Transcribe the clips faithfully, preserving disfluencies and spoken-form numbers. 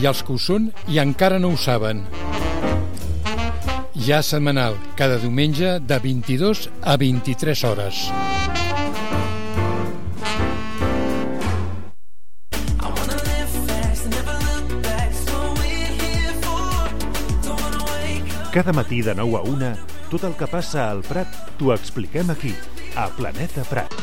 i els que ho són i encara no ho saben. Ja setmanal, cada diumenge de vint-i-dos a vint-i-tres hores. Cada matí de nou a una, tot el que passa al Prat t'ho expliquem aquí, a Planeta Prat.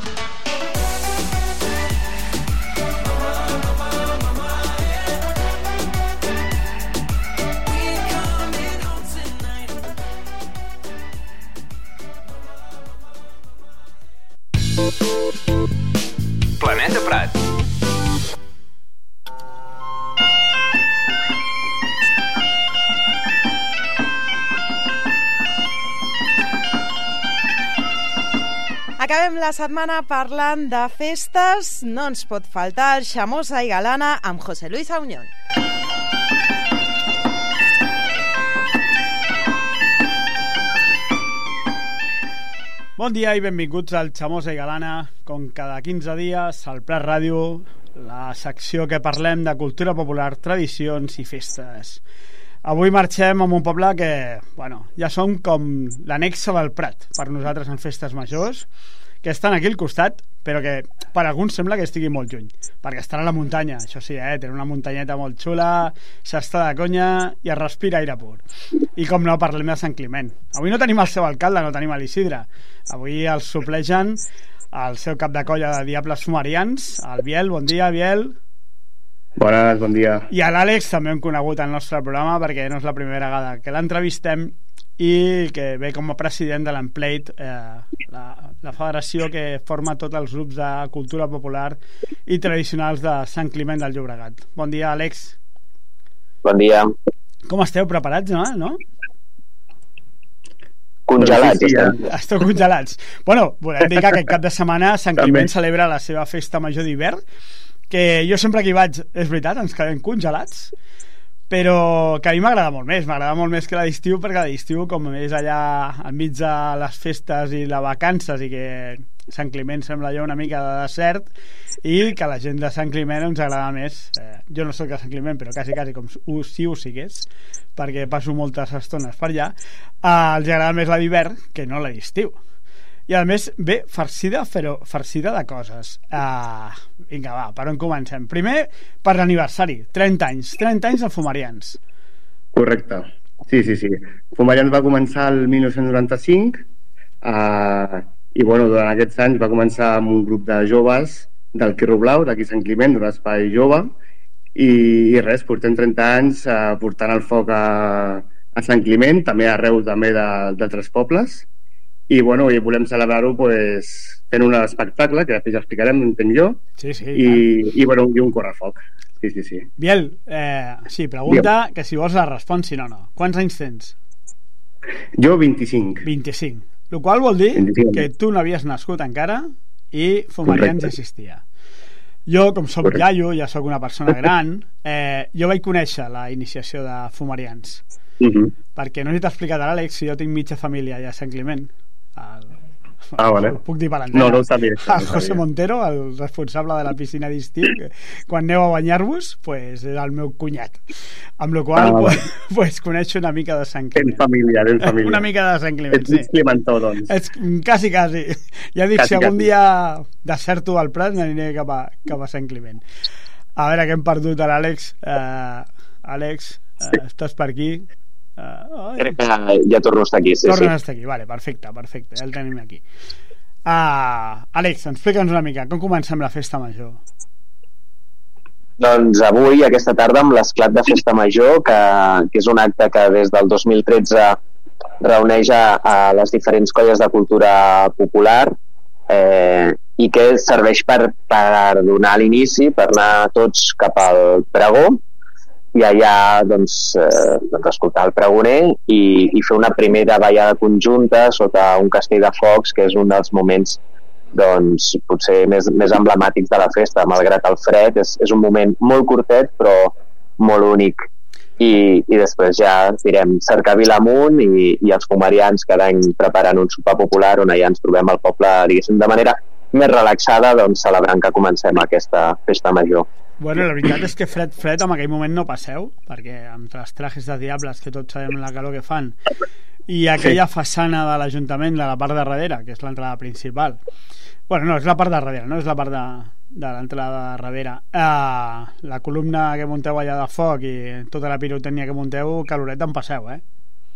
Planeta Prat. Acabem la setmana parlant de festes. No ens pot faltar Xamosa i Galana amb José Luis Auñón. Bon dia i benvinguts al Xamosa i Galana, com cada quinze dies al Prat Ràdio, la secció que parlem de cultura popular, tradicions i festes. Avui marxem a un poble que, bueno, ja som com l'annexa del Prat per nosaltres en festes majors, que estan aquí al costat, però que per alguns sembla que estigui molt lluny, perquè estan a la muntanya, això sí, eh? Tenen una muntanyeta molt xula, s'està de conya i es respira aire pur. I com no, parlem de Sant Climent. Avui no tenim el seu alcalde, no tenim l'Isidre. Avui els suplegen el seu cap de colla de Diables Fumarians, el Biel. Bon dia, Biel. Bones, bon dia. I a l'Àlex també hem conegut al nostre programa, perquè no és la primera vegada que l'entrevistem, i que ve com a president de l'Empleit, eh, la, la federació que forma tots els grups de cultura popular i tradicionals de Sant Climent del Llobregat. Bon dia, Àlex. Bon dia. Com esteu? Preparats, no? no? Congelats. Sí, sí, esteu congelats. Bueno, volem dir que aquest cap de setmana Sant Climent celebra la seva festa major d'hivern, que jo sempre que hi vaig, és veritat, ens quedem congelats, però que a mi m'agrada molt més, m'agrada molt més que la d'estiu, perquè la d'estiu, com és allà enmig de les festes i les vacances, i que Sant Climent sembla allò una mica de desert, i que la gent de Sant Climent ens agrada més. Eh, jo no soc de Sant Climent, però quasi, quasi com si ho sigués, perquè passo moltes estones per allà, eh, els agrada més la d'hivern que no la d'estiu. I a més ve farcida, però farcida de coses. Uh, vinga, va, per on comencem? Primer, per l'aniversari, trenta anys trenta anys de Fumarians. Correcte, sí, sí, sí. Fumarians va començar el dinou noranta-cinc, uh, i bueno, durant aquests anys va començar amb un grup de joves del Quirro Blau, d'aquí Sant Climent, d'un espai jove, i, i res, portem trenta anys uh, portant el foc a, a Sant Climent, també arreu també d'altres pobles. I bueno, i volem celebrar-ho pues, fent un espectacle, que després ja explicarem, entenc jo, sí, sí, i, i, bueno, i un correfoc. Sí, sí, sí. Biel, eh, sí, pregunta, Biel. Que si vols la respons, si no, no. Quants anys tens? Jo vint-i-cinc. vint-i-cinc. El qual vol dir vint-i-cinc. Que tu no havies nascut encara i Fumarians ja existia. Jo, com soc Correcte. iaio, ja sóc una persona gran, eh, jo vaig conèixer la iniciació de Fumarians. Uh-huh. Perquè no sé si t'ha explicat a l'Àlex, si jo tinc mitja família allà a Sant Climent. El, ah, vale. Puc dir per antena. No, no ho sabia. No el José Montero, el responsable de la piscina d'estiu, que quan aneu a banyar-vos, pues, és el meu cunyat. Amb la qual cosa, ah, pues, pues, coneixo una mica de Sant Climent. Tens família, tens família. Una mica de Sant Climent, Ets sí. Ets Climentó, doncs. Ets, quasi, quasi. Ja dic, quasi, si algun quasi. dia deserto al Prat, n'aniré cap a, cap a Sant Climent. A veure, que hem perdut a l'Àlex. Uh, Àlex, uh, sí. estàs per aquí? Uh, Crec que ja torno a estar aquí, sí, torno sí. a estar aquí, vale, perfecte, perfecte, ja el tenim aquí. uh, Àlex, explica'ns una mica com comencem la festa major. Doncs avui, aquesta tarda, amb l'esclat de festa major, que, que és un acte que des del dos mil tretze reuneix a, a les diferents colles de cultura popular, eh, i que serveix per, per donar l'inici, per anar tots cap al pregó, i allà doncs, eh, doncs escoltar el pregoner i, i fer una primera ballada conjunta sota un castell de focs, que és un dels moments doncs, potser més, més emblemàtics de la festa, malgrat el fred. És, és un moment molt curtet però molt únic, i, i després ja direm cercavila amunt i, i els fumarians cada any preparant un sopar popular on allà ens trobem al poble, diguéssim, de manera més relaxada, doncs celebrant que comencem aquesta festa major. Bueno, la veritat és que fred, fred en aquell moment no passeu, perquè amb els trajes de diables que tots sabem la calor que fan, i aquella sí. façana de l'Ajuntament de la part de darrere, que és l'entrada principal. Bueno, no, és la part de darrere, no és la part de, de l'entrada de darrere. Uh, la columna que munteu allà de foc i tota la pirotècnia que munteu, caloret en passeu, eh?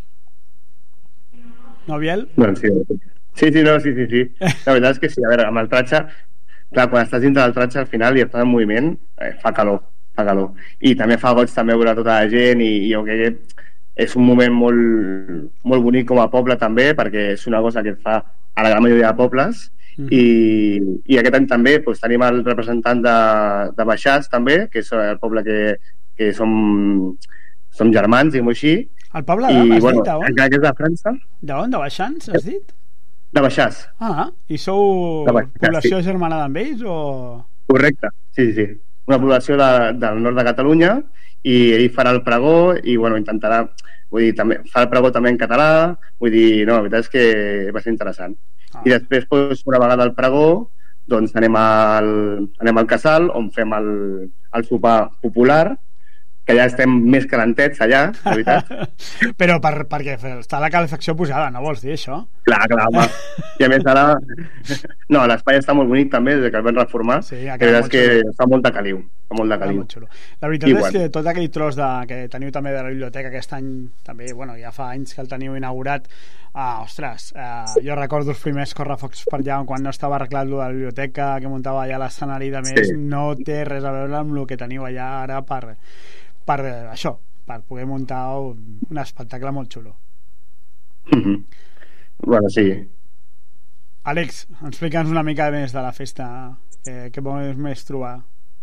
No, Biel? Bueno, sí, sí, sí, no, sí, sí, sí. La veritat és que sí, a veure, amb el tratge, clar, quan estàs dintre del tratge al final i estàs en moviment, eh, fa calor, fa calor. I també fa goig també veure tota la gent i, i jo crec que és un moment molt, molt bonic com a poble també, perquè és una cosa que es fa a la gran majoria de pobles. Mm-hmm. I, i aquest any també doncs, tenim el representant de, de Baixàs també, que és el poble que, que som, som germans, diguem-ho així. El poble de, I, has bueno, dit, d'on? encara que és de França. D'on? De Baixans, has dit? De Baixàs. Ah, i sou Baixàs, població sí. germanada amb ells o...? Correcte, sí, sí, sí. Una població de, del nord de Catalunya i ell farà el pregó i bueno, intentarà, vull dir, també, fa el pregó també en català, vull dir, no, la veritat és que va ser interessant. Ah. I després, doncs, una vegada al pregó, doncs anem al, anem al casal, on fem el, el sopar popular, que ja estem més calentets allà, la veritat. Però per, perquè està la calefacció posada, no vols dir això? Clar, clar, home. I a més ara... No, l'espai està molt bonic també, des que el vam reformar. Sí, la veritat és que xulo. Fa molt de caliu. Fa molt de caliu. Molt xulo. La veritat I és bueno. que tot aquell tros de, que teniu també de la biblioteca aquest any, també, bueno, ja fa anys que el teniu inaugurat, ah, ostres, eh, jo recordo els primers correfocs per allà quan no estava arreglat lo de la biblioteca, que muntava allà l'escenari de més, sí. No té res a veure amb el que teniu allà ara per... per això, per poder muntar un espectacle molt xulo. Mm-hmm. Bueno, sí. Àlex, explica'ns una mica més de la festa, eh, què vols més trobar?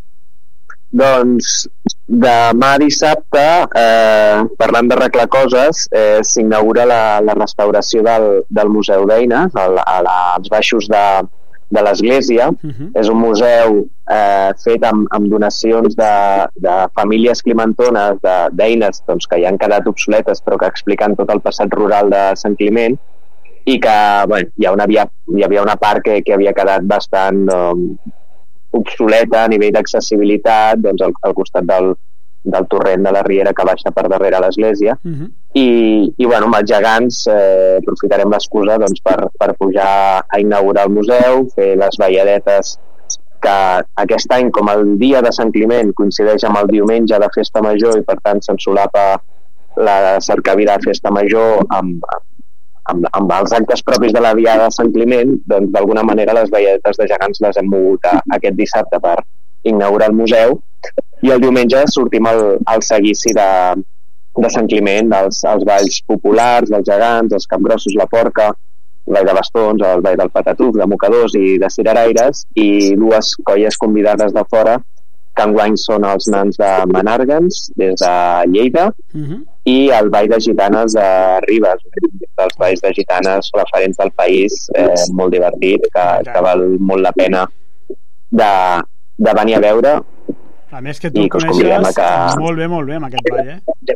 Doncs demà dissabte, eh, parlant d'arreglar coses, eh, s'inaugura la, la restauració del, del Museu d'Eines al, a la, als baixos de de l'església. Uh-huh. És un museu eh, fet amb, amb donacions de, de famílies climentones d'eines doncs, que ja han quedat obsoletes però que expliquen tot el passat rural de Sant Climent i que bueno, hi, ha una, hi havia una part que, que havia quedat bastant um, obsoleta a nivell d'accessibilitat doncs, al, al costat del, del torrent de la Riera que baixa per darrere l'església. Uh-huh. I, i bueno, amb els gegants eh, aprofitarem l'excusa doncs, per, per pujar a inaugurar el museu, fer les balladetes que aquest any, com el dia de Sant Climent coincideix amb el diumenge de Festa Major i per tant s'ensolapa la cercavila de Festa Major amb, amb, amb els actes propis de la Diada de Sant Climent, doncs d'alguna manera les balladetes de gegants les hem mogut a, aquest dissabte per inaugurar el museu i el diumenge sortim al, al seguici de, de Sant Climent, dels els balls populars, dels gegants, els capgrossos, la porca, el ball de bastons, el ball del patatús, de mocadors i de cireraires i dues colles convidades de fora que enguany són els nans de Menàrguens des de Lleida uh-huh. i el ball de gitanes de Ribes, dels balls de gitanes referents del país, eh, molt divertit, que, que val molt la pena de de venir a veure. A més que tu coneixes que... molt bé, molt bé amb aquest ball, eh?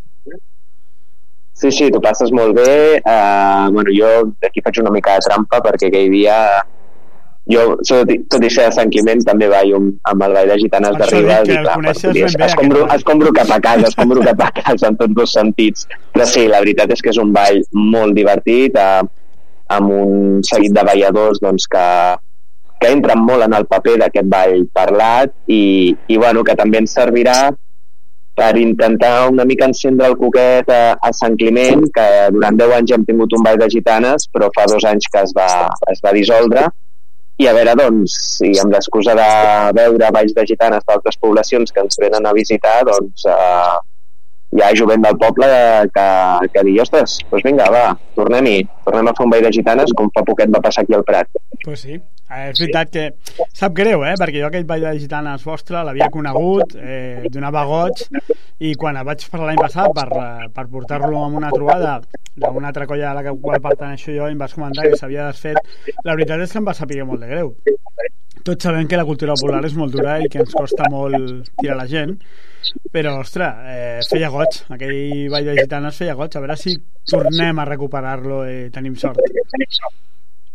Sí, sí, tu passes molt bé. Uh, bueno, jo d'aquí faig una mica de trampa perquè aquell dia jo, tot i, tot i ser de Sant Climent, també ballo amb el ball de gitanes de Ribes i clar, es, escombro, escombro cap a casa, escombro cap a casa en tots dos sentits. Però sí, la veritat és que és un ball molt divertit, uh, amb un seguit de balladors doncs, que que entren molt en el paper d'aquest ball parlat i, i bueno, que també ens servirà per intentar una mica encendre el coquet a, a Sant Climent, que durant deu anys hem tingut un ball de gitanes, però fa dos anys que es va, es va dissoldre i a veure, doncs, si amb l'excusa de veure balls de gitanes d'altres poblacions que ens venen a visitar, doncs eh, hi ha jovent del poble que, que digui, ostres, doncs vinga, va, tornem-hi, tornem a fer un ball de gitanes com fa poquet va passar aquí al Prat. Pues sí, és veritat que sap greu, eh? Perquè jo aquell ball de gitanes vostre l'havia conegut, eh, donava goig i quan el vaig parlar l'any passat per, per portar-lo en una trobada d'una altra colla a la qual pertaneixo jo i em vas comentar que s'havia desfet, la veritat és que em va saber molt de greu. Tots sabem que la cultura popular és molt dura i que ens costa molt tirar la gent, però, ostres, eh, feia goig, aquell ball de gitanes feia goig, a veure si tornem a recuperar-lo i tenim sort.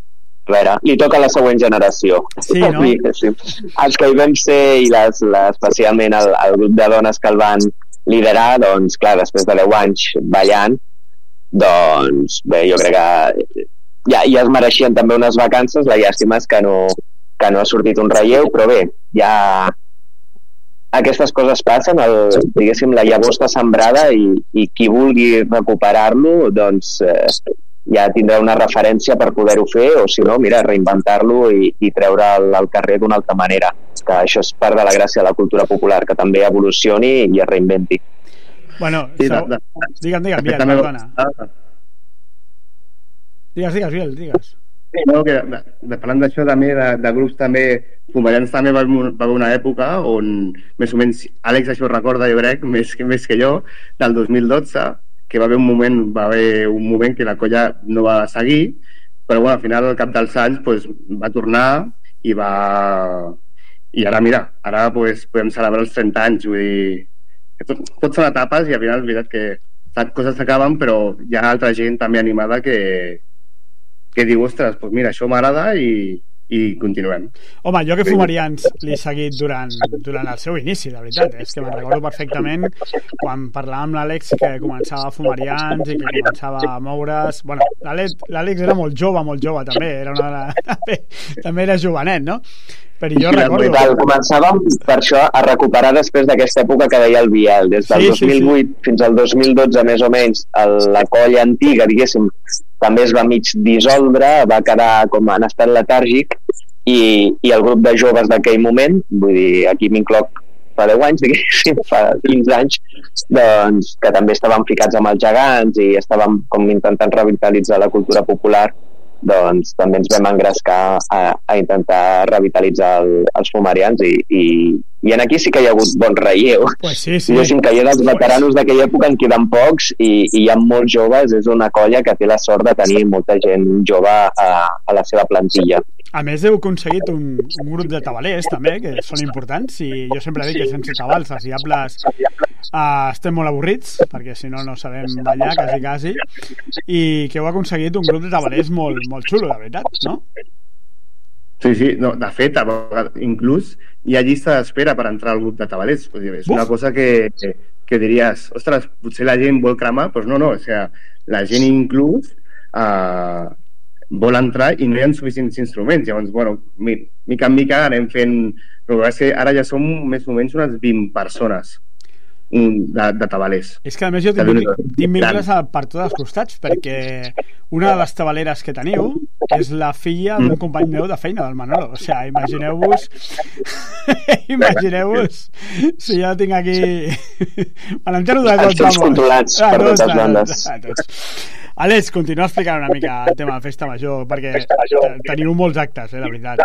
a veure, li toca a la següent generació. Sí, no? Sí. Els que hi vam ser, i les, les, especialment el, el grup de dones que el van liderar, doncs, clar, després de deu anys ballant, doncs, bé, jo crec que ja, ja es mereixien també unes vacances. La llàstima és que no, que no ha sortit un relleu, però bé, ja aquestes coses passen, el, diguéssim, la llavor està sembrada i, i qui vulgui recuperar-lo, doncs eh, ja tindrà una referència per poder-ho fer, o si no, mira, reinventar-lo i, i treure'l al carrer d'una altra manera, que això és part de la gràcia de la cultura popular, que també evolucioni i es reinventi. Bueno, Sí, so... de- de- digue'm, digue'm, Biel, també- perdona. Digues, digues, Biel, digues. Sí, no, que de, de, parlant d'això també, de, de grups també, Fumarians també va, haver- va haver una època on, més o menys, Àlex això ho recorda, jo crec, més que, més que jo, del dos mil dotze, que va haver un moment, va haver un moment que la colla no va seguir, però bueno, al final, al cap dels anys, pues, va tornar i va... I ara, mira, ara pues, podem celebrar els trenta anys, vull dir, que tot, tot són etapes i al final és veritat que coses s'acaben, però hi ha altra gent també animada que, que diu, ostres, doncs mira, això m'agrada i, i continuem. Home, jo que Fumarians l'he seguit durant, durant el seu inici, de veritat, és que me'n recordo perfectament quan parlàvem amb l'Àlex que començava a Fumarians i que començava a moure's. Bueno, l'Àlex era molt jove, molt jove també, era una, també, també era jovenet, no? Però jo recordo... Tal, començàvem per això a recuperar després d'aquesta època que deia el Biel, des del Sí, dos sí, mil vuit sí. fins al dos mil dotze més o menys, el, la colla antiga, diguéssim, també es va mig dissoldre, va quedar com en estat letàrgic, i, i el grup de joves d'aquell moment, vull dir, aquí m'incloc fa deu anys, diguéssim, fa quinze anys, doncs, que també estàvem ficats amb els gegants i estàvem com intentant revitalitzar la cultura popular, doncs també ens vam engrescar a, a intentar revitalitzar el, els Fumarians i, i, i en aquí sí que hi ha hagut bon relleu. Pues sí, sí. Diguéssim que hi ha dels veteranos d'aquella època en queden pocs i, i hi ha molts joves, és una colla que té la sort de tenir molta gent jove a, a la seva plantilla. A més, heu aconseguit un, un grup de tabalers, també, que són importants, i jo sempre dic que sense tabals els diables uh, estem molt avorrits, perquè si no, no sabem ballar, quasi, quasi, i que heu aconseguit un grup de tabalers molt, molt xulo, de veritat, no? Sí, sí, no, de fet, a vegades, inclús hi ha llista d'espera per entrar al grup de tabalers. Vull dir, és Uf. una cosa que, que, que diries, ostres, potser la gent vol cremar, doncs no, no, o sigui, la gent inclús eh, vol entrar i no hi ha suficients instruments. Llavors, bueno, mi, mica en mica anem fent... Però va ser, ara ja som més o menys unes vint persones de, de tabalers. És que a més jo tinc, tinc vincles per tots els costats, perquè una de les tabaleres que teniu és la filla d'un company meu de feina, del Manolo. O sigui, imagineu-vos imagineu-vos si jo tinc aquí me n'entero de tots, els controlats per totes bandes. Àlex, continua explicant una mica el tema de Festa Major, perquè teniu molts actes, eh, la veritat.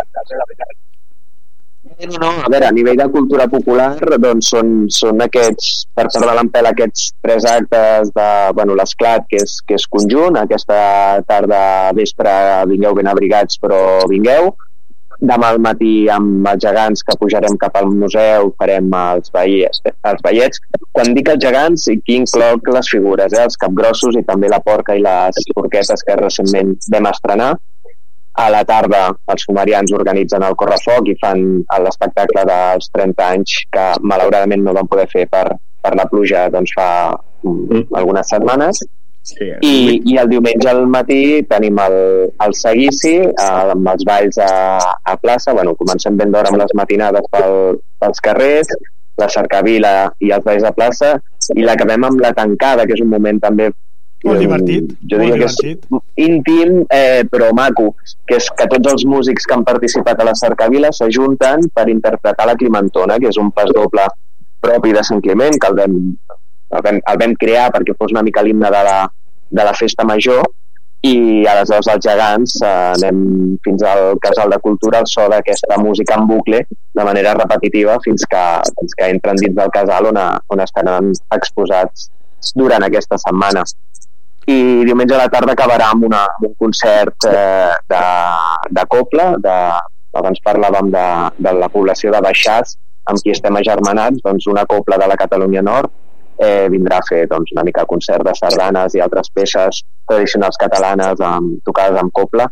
No, no, a veure, a nivell de cultura popular, doncs són, són aquests, per parlar en pèl, aquests tres actes de, bueno, l'esclat, que és, que és conjunt, aquesta tarda, vespre, vingueu ben abrigats, però vingueu. Demà al matí amb els gegants que pujarem cap al museu, farem els, ballets, els ballets. Quan dic els gegants, aquí incloc les figures, eh, els capgrossos i també la porca i les porquetes que recentment vam estrenar. A la tarda els Fumarians organitzen el Correfoc i fan l'espectacle dels trenta anys que malauradament no van poder fer per, per la pluja doncs fa mm. algunes setmanes. Sí, I, i el diumenge al matí tenim el, el seguici eh, amb els balls a, a plaça. Bueno, comencem ben d'hora amb les matinades pel, pels carrers, la cercavila i els balls a plaça, i l'acabem amb la tancada, que és un moment també molt divertit, jo molt diria divertit. Que és íntim, eh, però maco, que és que tots els músics que han participat a la cercavila s'ajunten per interpretar la Climentona, que és un pas doble propi de Sant Climent, que el vam, el vam, el vam crear perquè fos una mica l'himne de la, de la festa major, i aleshores els gegants eh, anem fins al Casal de Cultura al so d'aquesta música en bucle de manera repetitiva fins que, fins que entren dins del casal on, a, on estaran exposats durant aquesta setmana. I diumenge a la tarda acabarà amb, una, amb un concert eh, de, de copla, de, abans parlàvem de, de la població de Baixàs, amb qui estem agermanats, doncs una copla de la Catalunya Nord eh, vindrà a fer doncs, una mica concert de sardanes i altres peces tradicionals catalanes amb, tocades amb copla,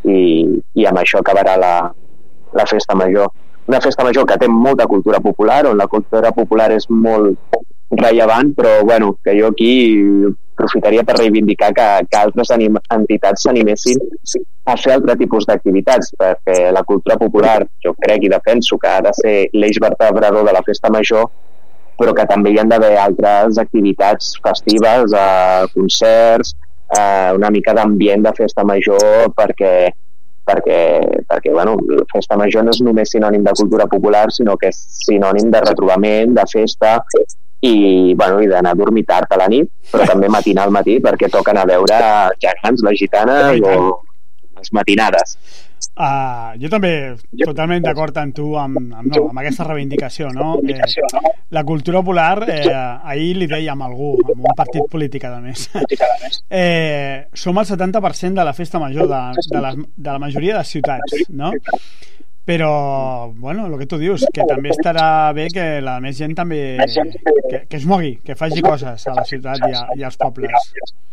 i, i amb això acabarà la, la festa major. Una festa major que té molta cultura popular, on la cultura popular és molt rellevant, però bueno, que jo aquí aprofitaria per reivindicar que, que altres anim, entitats s'animessin a fer altre tipus d'activitats, perquè la cultura popular, jo crec i defenso que ha de ser l'eix vertebrador de la festa major, però que també hi han d'haver altres activitats festives, eh, concerts, eh, una mica d'ambient de festa major, perquè perquè, perquè bueno, la festa major no és només sinònim de cultura popular, sinó que és sinònim de retrobament, de festa, i, bueno, i d'anar a dormir tard a la nit, però també matinar al matí, perquè toquen a veure gegants, la gitana o les matinades. Uh, jo també totalment d'acord amb tu amb, amb, no, amb aquesta reivindicació, no? Eh, la cultura popular, eh, ahir li deia amb algú, amb un partit polític a més, eh, som el setanta per cent de la festa major de, de, les, de la majoria de ciutats, no? Però, bueno, el que tu dius, que també estarà bé que la més gent també que, que es mogui, que faci coses a la ciutat i, a, i als pobles.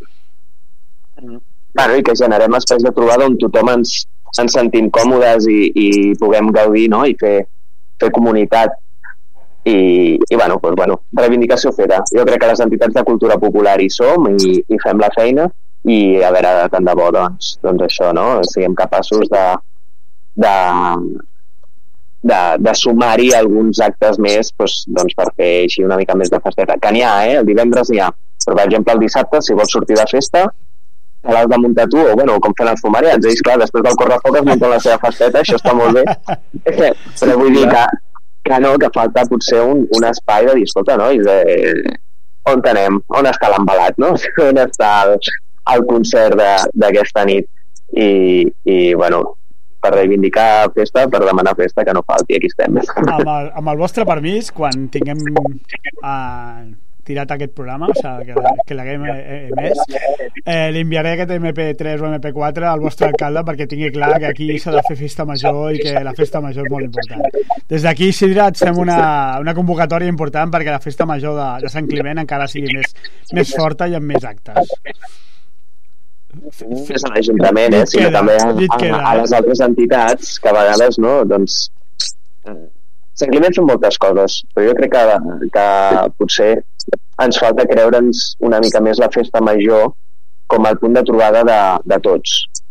Bueno, i que generem espais de trobada on tothom ens ens sentim còmodes i, i puguem gaudir, no? I fer, fer comunitat i, i bueno, doncs, bueno, reivindicació feta. Jo crec que les entitats de cultura popular hi som i, i fem la feina i a veure, tant de bo, doncs, doncs això, no? Siguem capaços de de, de, de sumar-hi alguns actes més, doncs, doncs per fer així una mica més de festeta, que n'hi ha, eh? El divendres n'hi ha, però per exemple el dissabte, si vols sortir de festa, te l'has de muntar tu, o bueno, com fent els fumarians, ells, clar, després del correfoc es munten la seva festeta, això està molt bé, però vull dir que, que no, que falta potser un, un espai de dir, escolta, no? I de, on anem? On està l'embalat, no? On està el, el concert d'aquesta nit? I, i, bueno, per reivindicar festa, per demanar festa, que no falti, aquí estem. Amb el, amb el vostre permís, quan tinguem uh, tirat aquest programa, o sigui, que, que l'haguem emès, eh, li enviaré aquest eme pe tres o eme pe quatre al vostre alcalde perquè tingui clar que aquí s'ha de fer festa major i que la festa major és molt important. Des d'aquí, Isidre, et fem una, una convocatòria important perquè la festa major de, de Sant Climent encara sigui més, més forta i amb més actes. És a l'Ajuntament, eh? Sinó també a, a, a les altres entitats que a vegades, no, doncs Sant Climent són moltes coses, però jo crec que, que potser ens falta creure'ns una mica més la festa major com el punt de trobada de, de tots.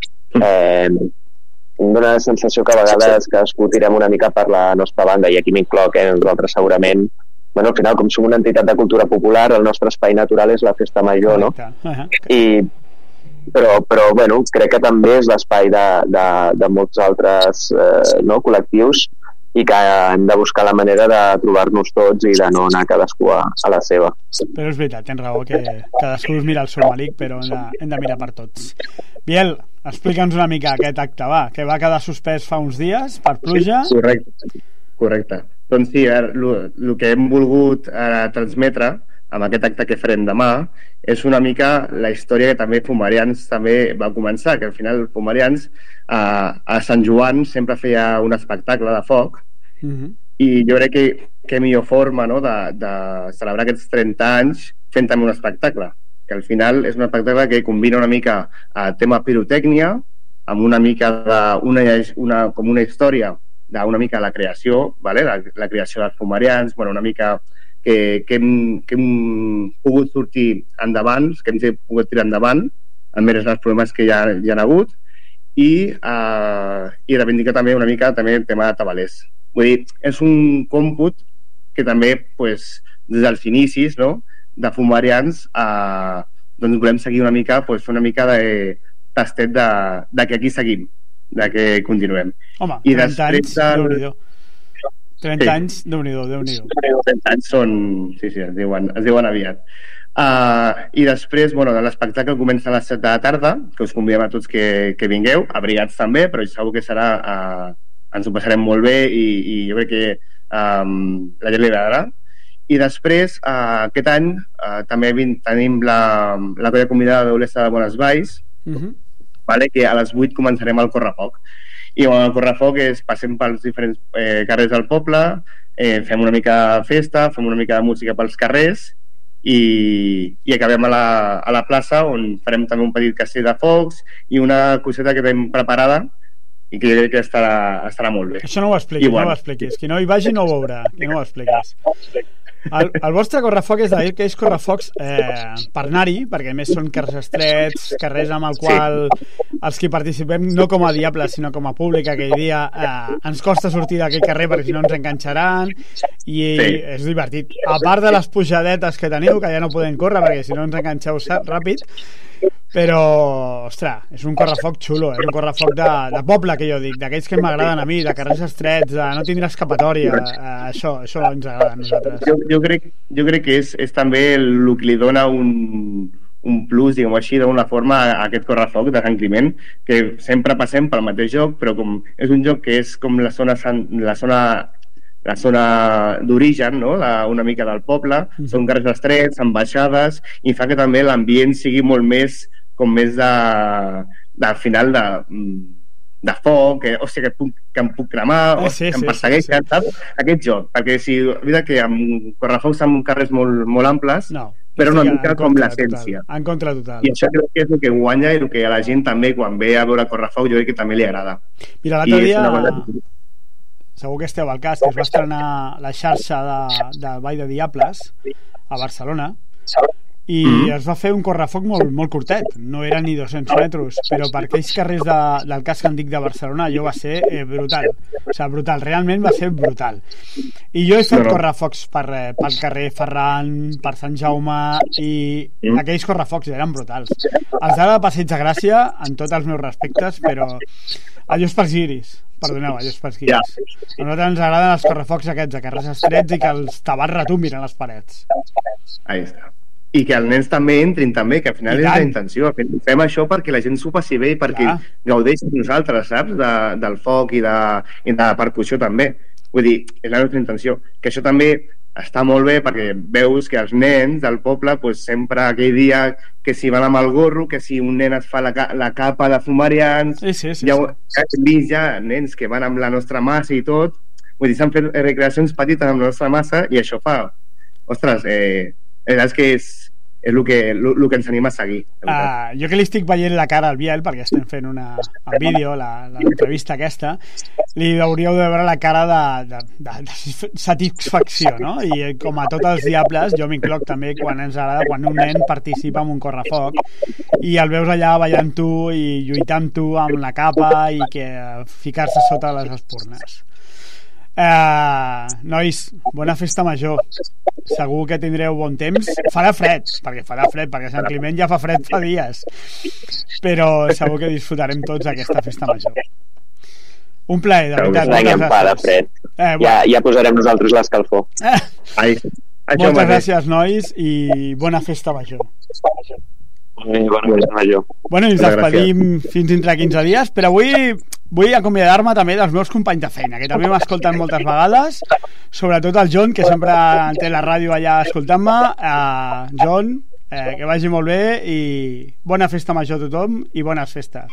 Eh, em dóna la sensació que a vegades cadascú tirem una mica per la nostra banda, i aquí m'incloc, eh, nosaltres segurament, bueno, al final, com som una entitat de cultura popular, el nostre espai natural és la festa major, no? I però, però bueno, crec que també és l'espai de, de, de molts altres eh, no, col·lectius, i que hem de buscar la manera de trobar-nos tots i de no anar cadascú a, a la seva. Però és veritat, tens raó, que cadascú es mira el seu malic, però hem de, hem de mirar per tots. Biel, explica'ns una mica aquest acte, va, que va quedar suspès fa uns dies per pluja. Sí, correcte, correcte. Doncs sí, el que hem volgut eh, transmetre amb aquest acte que farem demà és una mica la història que també Fumarians també va començar, que al final Fumarians a, a Sant Joan sempre feia un espectacle de foc, uh-huh. I jo crec que, que millor forma, no, de, de celebrar aquests trenta anys fent també un espectacle, que al final és un espectacle que combina una mica el tema pirotècnia amb una mica de una, una, com una història d'una mica la creació, vale? la, la creació dels Fumarians, bueno, una mica que, que, hem, que hem pogut sortir endavant, que hem pogut tirar endavant envers els problemes que hi ha, hi ha hagut, i, uh, i reivindicar també una mica també el tema de tabalers. Vull dir, és un còmput que també, pues, des dels inicis, no?, de Fumarians, uh, doncs volem seguir una mica, pues, fer una mica de tastet de, de que aquí seguim, de que continuem. Home, I trenta anys, del... Déu-n'hi-do. trenta sí. anys, Déu-n'hi-do, Déu-n'hi-do. trenta anys són... Sí, sí, es diuen, es diuen aviat. Uh, I després, bueno, l'espectacle comença a les set de la tarda, que us convidem a tots que, que vingueu, abrigats també, però segur que serà... Uh, ens ho passarem molt bé i, i jo crec que um, la gent li agradarà. I després, uh, aquest any, uh, també vin, tenim la, la colla convidada d'Olesa de Bones Valls, uh-huh. vale, que a les vuit començarem el correfoc. I bueno, el correfoc és, passem pels diferents eh, carrers del poble, eh, fem una mica de festa, fem una mica de música pels carrers i, i acabem a la, a la plaça, on farem també un petit castell de focs i una coseta que tenim preparada i que jo crec que estarà, estarà molt bé. Això no ho expliquis, bueno, no ho expliquis. Qui no hi vagi no ho veurà, que no ho expliquis. El, el vostre correfoc és d'aquells correfocs eh, per anar-hi, perquè a més són carrers estrets, carrers amb el qual sí. els que participem no com a diables sinó com a públic aquell dia eh, ens costa sortir d'aquell carrer perquè si no ens enganxaran i sí. és divertit. A part de les pujadetes que teniu, que ja no podem córrer perquè si no ens enganxeu ràpid, però, ostres, és un correfoc xulo, és un correfoc de, de poble, que jo dic, d'aquells que m'agraden a mi, de carrers estrets, de no tindre escapatòria, eh, això, això ens agrada a nosaltres. Jo, jo, crec, jo crec que és, és també el, el que li dona un, un plus, diguem-ho així, d'una forma a aquest correfoc de Sant Climent, que sempre passem pel mateix joc, però com és un joc que és com la zona, la zona la zona d'origen, no? La, una mica del poble, mm. són carrers estrets, amb baixades, i fa que també l'ambient sigui molt més, com més de, de al final de, de foc, que, hòstia, que, puc, que em puc cremar, eh, sí, que em sí, persegueixen, sí, sí. Aquest joc, perquè si, veritat que amb correfocs amb carrers molt, molt amples, no, però una mica com l'essència. En contra total. I això crec que és el que guanya i el que a la gent també, quan ve a veure correfoc, jo crec que també li agrada. Mira, l'altre dia... Cosa... segur que esteu al cas, que es va estrenar la xarxa de, de Vall de Diables a Barcelona i mm-hmm. es va fer un correfoc molt, molt curtet, no eren ni dos-cents metres, però per aquells carrers de, del casc antic de Barcelona allò va ser eh, brutal, o sigui, brutal, realment va ser brutal. I jo he fet correfocs per, eh, pel carrer Ferran, per Sant Jaume, i mm. aquells correfocs eren brutals. Els d'ara de Passeig de Gràcia, en tots els meus respectes, però allò és per giris. Perdoneu, allò és per esquís. A nosaltres ens agraden els correfocs aquests, de carrers estrets i que els tabars retumbin a les parets. Ahí està. I que els nens també entrin també, que al final és la intenció. Fem això perquè la gent s'ho passi bé i perquè Clar. gaudeixi nosaltres, saps? De, del foc i de, i de la percussió també. Vull dir, és la nostra intenció. Que això també està molt bé perquè veus que els nens del poble pues, sempre aquell dia que si van amb el gorro, que si un nen es fa la, la capa de fumarians, sí, sí, sí, ja sí. hem vist ja nens que van amb la nostra massa i tot, vull dir, s'han fet recreacions petites amb la nostra massa i això fa, ostres, eh, és que és és el que, el, el que ens anima a seguir. Uh, jo que li estic veient la cara al Biel, perquè estem fent una, en vídeo l'entrevista aquesta, li hauríeu de veure la cara de, de, de, de satisfacció, no? I com a tots els diables, jo m'incloc també quan ens agrada, quan un nen participa en un correfoc i el veus allà ballant tu i lluitant tu amb la capa i que ficar-se sota les espurnes. Uh, nois, bona festa major, segur que tindreu bon temps, farà fred perquè farà fred, perquè Sant Climent ja fa fred fa dies, però segur que disfrutarem tots aquesta festa major. Un plaer, de veritat, moltes gràcies. Eh, bueno. ja, ja posarem nosaltres l'escalfor. eh. Ai, moltes gràcies, nois, i bona festa major. Bona festa major. Bueno, ens despedim fins dintre quinze dies, però avui vull acomiadar-me també dels meus companys de feina, que també m'escolten moltes vegades, sobretot el John, que sempre té la ràdio allà escoltant-me. uh, John, eh, que vagi molt bé i bona festa major a tothom i bones festes.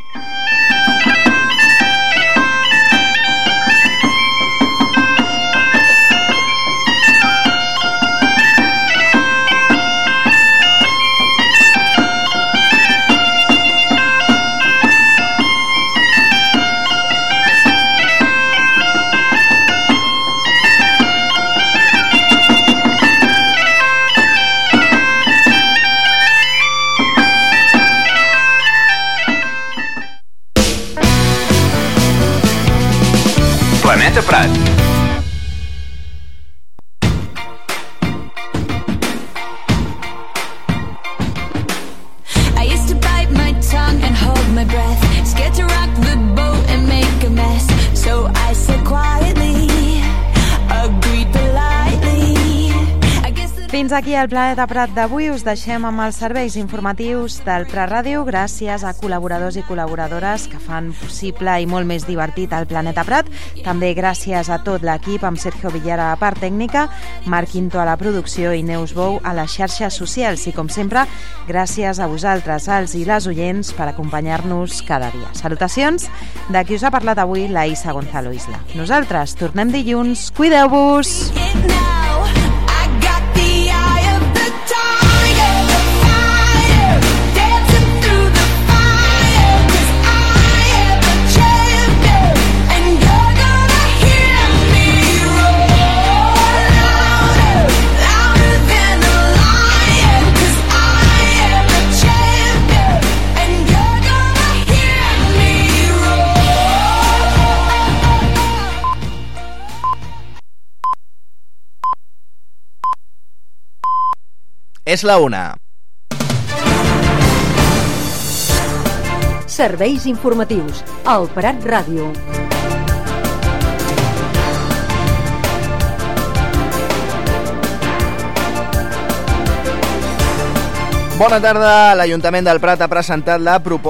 Planeta Prat. I used to bite my tongue and hold my breath, scared to rock the boat and make a mess. So I said quietly, agreed politely. Fins aquí el Planeta Prat d'avui. Us deixem amb els serveis informatius del Prat Ràdio gràcies a col·laboradors i col·laboradores que fan possible i molt més divertit el Planeta Prat. També gràcies a tot l'equip, amb Sergio Villar a la part tècnica, Marc Quinto a la producció i Neus Bou a les xarxes socials. I com sempre, gràcies a vosaltres, els i les oients, per acompanyar-nos cada dia. Salutacions de qui us ha parlat avui, la Isa Gonzalo Isla. Nosaltres tornem dilluns. Cuideu-vos! Now I got the eye of the time. És la una. Serveis informatius al Prat Ràdio. Bona tarda. L'Ajuntament del Prat ha presentat la proposta